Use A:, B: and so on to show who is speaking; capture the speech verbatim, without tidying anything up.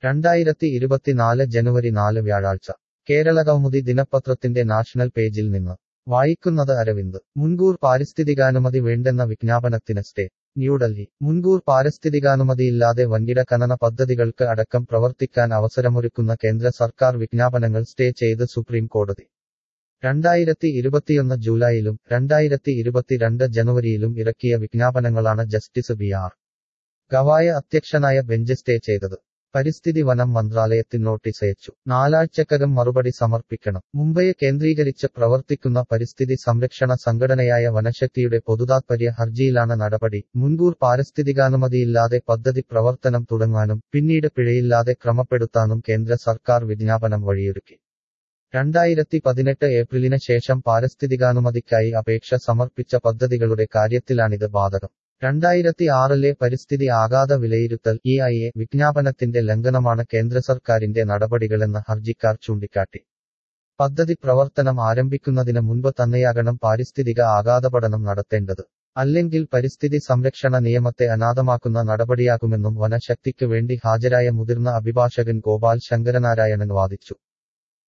A: രണ്ടായിരത്തി ഇരുപത്തിനാല് ജനുവരി നാല് വ്യാഴാഴ്ച കേരളകൗമുദി ദിനപത്രത്തിന്റെ നാഷണൽ പേജിൽ നിന്ന് വായിക്കുന്നത് അരവിന്ദ്. മുൻകൂർ പാരിസ്ഥിതികാനുമതി വേണ്ടെന്ന വിജ്ഞാപനത്തിന് സ്റ്റേ. ന്യൂഡൽഹി. മുൻകൂർ പാരിസ്ഥിതികാനുമതിയില്ലാതെ വൻകിട ഖനന പദ്ധതികൾക്ക് അടക്കം പ്രവർത്തിക്കാൻ അവസരമൊരുക്കുന്ന കേന്ദ്ര സർക്കാർ വിജ്ഞാപനങ്ങൾ സ്റ്റേ ചെയ്ത് സുപ്രീം കോടതി. രണ്ടായിരത്തി ഇരുപത്തിയൊന്ന് ജൂലൈയിലും രണ്ടായിരത്തി ഇരുപത്തിരണ്ട് ജനുവരിയിലും ഇറക്കിയ വിജ്ഞാപനങ്ങളാണ് ജസ്റ്റിസ് ബി ആർ ഗവായ അധ്യക്ഷനായ ബെഞ്ച് സ്റ്റേ ചെയ്തത്. പരിസ്ഥിതി വനം മന്ത്രാലയത്തിന് നോട്ടീസ് അയച്ചു. നാലാഴ്ചക്കകം മറുപടി സമർപ്പിക്കണം. മുംബൈയെ കേന്ദ്രീകരിച്ച് പ്രവർത്തിക്കുന്ന പരിസ്ഥിതി സംരക്ഷണ സംഘടനയായ വനശക്തിയുടെ പൊതുതാത്പര്യ ഹർജിയിലാണ് നടപടി. മുൻകൂർ പാരിസ്ഥിതികാനുമതിയില്ലാതെ പദ്ധതി പ്രവർത്തനം തുടങ്ങാനും പിന്നീട് പിഴയില്ലാതെ ക്രമപ്പെടുത്താനും കേന്ദ്ര സർക്കാർ വിജ്ഞാപനം വഴിയൊരുക്കി. രണ്ടായിരത്തി പതിനെട്ട് ഏപ്രിലിന് ശേഷം പാരിസ്ഥിതികാനുമതിക്കായി അപേക്ഷ സമർപ്പിച്ച പദ്ധതികളുടെ കാര്യത്തിലാണിത് ബാധകം. രണ്ടായിരത്തി ആറിലെ പരിസ്ഥിതി ആഘാത വിലയിരുത്തൽ ഇ ഐ എ വിജ്ഞാപനത്തിന്റെ ലംഘനമാണ് കേന്ദ്ര സർക്കാരിന്റെ നടപടികളെന്ന് ഹർജിക്കാർ ചൂണ്ടിക്കാട്ടി. പദ്ധതി പ്രവർത്തനം ആരംഭിക്കുന്നതിന് മുൻപ് തന്നെയാകണം പാരിസ്ഥിതിക ആഘാത പഠനം നടത്തേണ്ടത്. അല്ലെങ്കിൽ പരിസ്ഥിതി സംരക്ഷണ നിയമത്തെ അനാഥമാക്കുന്ന നടപടിയാകുമെന്നും വനശക്തിക്ക് വേണ്ടി ഹാജരായ മുതിർന്ന അഭിഭാഷകൻ ഗോപാൽ ശങ്കരനാരായണൻ വാദിച്ചു.